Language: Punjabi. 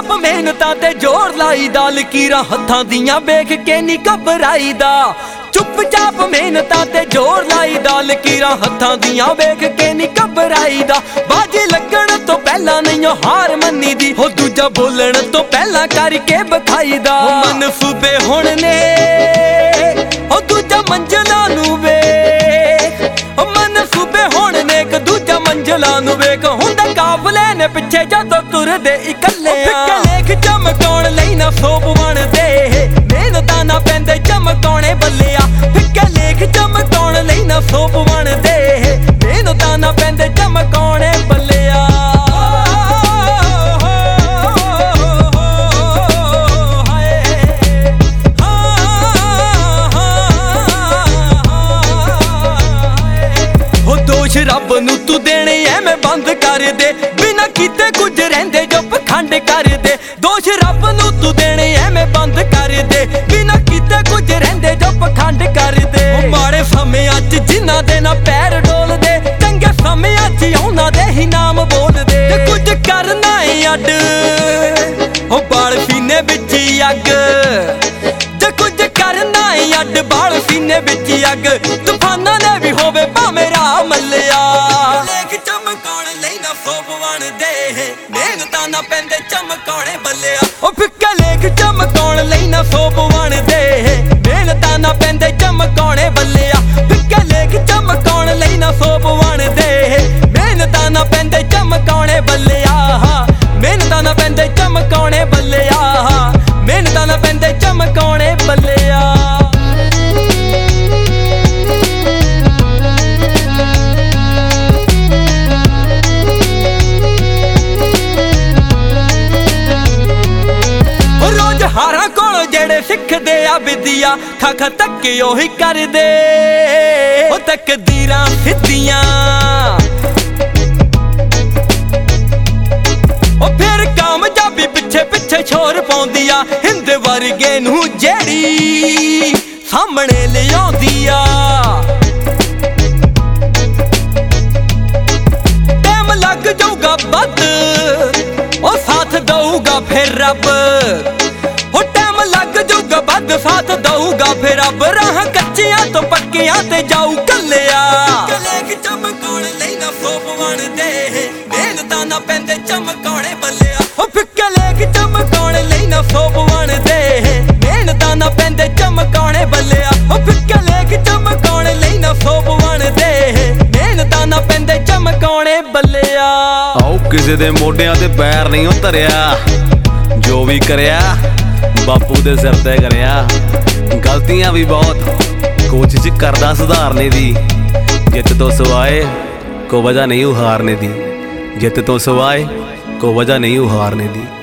ਚਾਪ ਮਿਹਨਤਾਂ ਤੇ ਜ਼ੋਰ ਲਾਈਦਾ, ਲਕੀਰਾਂ ਹੱਥਾਂ ਦੀਆਂ ਵੇਖ ਕੇ ਨੀ ਘਬਰਾਈਦਾ। ਚੁੱਪ ਚਾਪ ਮਿਹਨਤਾਂ ਤੇ ਜ਼ੋਰ ਲਾਈਦਾ, ਲਕੀਰਾਂ ਹੱਥਾਂ ਦੀਆਂ ਵੇਖ ਕੇ ਨੀ ਘਬਰਾਈਦਾ। ਬਾਜੀ ਲੱਗਣ ਤੋਂ ਪਹਿਲਾਂ ਨਹੀਂ ਹਾਰ ਮੰਨੀ ਦੀ, ਹੋ ਦੂਜਾ ਬੋਲਣ ਤੋਂ ਪਹਿਲਾਂ ਕਰਕੇ ਵਿਖਾਈਦਾ। ਮਨਸੂਬੇ ਹੁਣ ਨੇ ਹੋ ਦੂਜਾ ਮੰਜ਼ਲਾਂ ਨੂੰ ਵੇਖ, ਮਨਸੂਬੇ ਹੁਣ ਨੇ ਇੱਕ ਦੂਜਾ ਮੰਜ਼ਲਾਂ ਨੂੰ ਵੇਖ। ਹੁੰਦਾ ਕਾਫਲੇ ਨੇ ਪਿੱਛੇ ਜਦੋਂ ਤੁਰਦੇ ਇਕੱਲੇ ਫਿੱਕੇ ਲੇਖ ਚਮਕਾਉਣ ਲਈ ਨਾ ਸੋਪ ਬਣਦੇ, ਮਿਹਨਤਾਂ ਨਾ ਪੈਂਦੇ ਚਮਕਾਉਣੇ ਬੱਲਿਆ। ਫਿੱਕੇ ਲੇਖ ਚਮਕਾਉਣ ਲਈ ਨਾ ਸੋਪ ਬਣਦੇ, ਮਿਹਨਤਾਂ ਨਾ ਪੈਂਦੇ ਚਮਕਾਉਣੇ ਬੱਲਿਆ। ਦੋਸ਼ ਰੱਬ ਨੂੰ ਤੂੰ ਦੇਣੇ ਐਵੇਂ ਬੰਦ ਕਰ ਦੇ, ਬਿਨਾਂ ਕੀਤੇ ਕੁਝ ਰਹਿੰਦੇ ਜੋ ਪਖੰਡ ਕਰਦੇ। ਦੋਸ਼ ਰੱਬ ਨੂੰ ਤੂੰ ਦੇਣੇ ਐਵੇਂ ਬੰਦ ਕਰ ਦੇ, ਬਿਨਾਂ ਕੀਤੇ ਕੁਝ ਰਹਿੰਦੇ ਜੋ ਪਖੰਡ ਕਰਦੇ। ਮਾੜੇ ਸਮਿਆਂ 'ਚ ਜਿਨ੍ਹਾਂ ਦੇ ਨਾ ਪੈਰ ਡੋਲਦੇ, ਚੰਗੇ ਸਮਿਆਂ 'ਚ ਉਹਨਾਂ ਦੇ ਹੀ ਨਾਮ ਬੋਲਦੇ। ਤੇ ਕੁਝ ਕਰਨਾ ਏ ਅੱਡ ਉਹ ਬਾਲ ਸੀਨੇ ਵਿੱਚ ਅੱਗ, ਜੇ ਕੁਝ ਕਰਨਾ ਏ ਅੱਡ ਬਾਲ ਸੀਨੇ ਵਿੱਚ ਅੱਗ। ਤੂਫਾਨਾਂ ਨੇ ਵੀ ਹੋਵੇ ਭਾਵੇਂ ਰਾਹ ਮੱਲਿਆ, ਲੇਖ ਚਮਕਾਉਣ ਲਈ ਨਾ ਸੋਪ ਬਣਦੇ, ਮਿਹਨਤਾਂ ਨਾ ਪੈਂਦੇ ਚਮਕਾਉਣੇ ਬੱਲਿਆ। ਉਹ ਫਿੱਕੇ ਲੇਖ ਚਮਕਾਉਣ ਲਈ ਨਾ ਸੋਪ ਬਣਦੇ, ਮਿਹਨਤਾਂ ਨਾ ਪੈਂਦੇ ਚਮਕਾਉਣੇ ਬੱਲਿਆ। ਫਿੱਕੇ ਲੇਖ ਚਮਕਾਉਣ ਲਈ ਨਾ ਸੋਪ ਬਣਦੇ, ਮਿਹਨਤਾਂ ਨਾ ਪੈਂਦੇ ਚਮਕਾਉਣੇ ਬੱਲਿਆ। ਮਿਹਨਤਾਂ ਨਾ ਪੈਂਦੇ ਚਮਕਾਉਣੇ ਬੱਲਿਆ, ਮਿਹਨਤਾਂ ਨਾ ਪੈਂਦੇ ਚਮਕਾਉਣੇ ਬੱਲਿਆ। ਰੋਜ਼ ਹਾਰਾਂ ਕੋਲੋਂ ਜਿਹੜੇ ਸਿੱਖਦੇ ਆ ਵਿਦਿਆ, ਖਾ ਧੱਕੇ ਉਹੀ ਕਰਦੇ, ਉਹ ਤਕਦੀਰਾਂ ਸਿੱਧੀਆਂ। ਉਹ ਫਿਰ ਕਾਮਯਾਬੀ ਪਿੱਛੇ ਪਿੱਛੇ ਛੋਰ ਪਾਉਂਦੀ ਆ, ਹਿੰਦ ਵਰਗੇ ਨੂੰ ਜਿਹੜੀ ਸਾਹਮਣੇ ਲਿਆਉਂਦੀ ਆ। ਟਾਈਮ ਲੱਗ ਜਾਊਗਾ ਵੱਧ, ਉਹ ਸਾਥ ਦਊਗਾ ਫਿਰ ਰੱਬ। ਉਹ ਟਾਈਮ ਲੱਗ ਜਾਊਗਾ ਵੱਧ, ਸਾਥ ਦਊਗਾ ਫਿਰ ਰੱਬ। ਰਾਹਾਂ ਕੱਚੀਆਂ ਤੋਂ ਪੱਕੀਆਂ ਤੇ ਜਾਊ ਕੱਲਿਆ, ਲੇਖ ਚਮਕਾਉਣ ਲਈ ਨਾ ਸੋਪ ਬਣਦੇ, ਮਿਹਨਤਾਂ ਨਾ ਪੈਂਦੇ ਚਮਕਾਉਣੇ ਬੱਲਿਆ। ਉਹ ਫਿੱਕੇ ਲੇਖ ਚਮਕਾਉਣ ਲਈ ਨਾ ਸੋਪ ਬਣਦੇ, ਮਿਹਨਤਾਂ ਨਾ ਪੈਂਦੇ ਚਮਕਾਉਣੇ ਬੱਲਿਆ। ਉਹ ਫਿੱਕੇ ਲੇਖ ਚਮਕਾਉਣ ਲਈ ਨਾ ਸੋਪ ਬਣਦੇ, ਮਿਹਨਤਾਂ ਨਾ ਪੈਂਦੇ ਚਮਕਾਉਣੇ ਬੱਲਿਆ। ਆਓ ਕਿਸੇ ਦੇ ਮੋਢਿਆਂ ਤੇ ਪੈਰ ਨਹੀਂ ਉਹ ਧਰਿਆ, ਜੋ ਵੀ ਕਰਿਆ ਬਾਪੂ ਦੇ ਸਿਰ ਤੇ ਕਰਿਆ। ਗਲਤੀਆਂ ਵੀ ਬਹੁਤ, ਕੋਸ਼ਿਸ਼ ਕਰਦਾ ਸੁਧਾਰਨੇ ਦੀ, ਜਿੱਤ ਤੋਂ ਸਿਵਾਏ ਕੋਈ ਵਜ੍ਹਾ ਨਹੀਂ ਹਾਰਨੇ ਦੀ, ਜਿੱਤ ਤੋਂ ਸਿਵਾਏ ਕੋਈ ਵਜ੍ਹਾ ਨਹੀਂ ਹਾਰਨੇ ਦੀ।